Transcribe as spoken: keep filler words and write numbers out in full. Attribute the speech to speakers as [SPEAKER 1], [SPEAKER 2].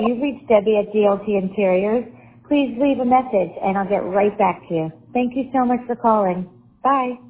[SPEAKER 1] you've reached Debbie at D L T Interiors. Please leave a message and I'll get right back to you. Thank you so much for calling. Bye.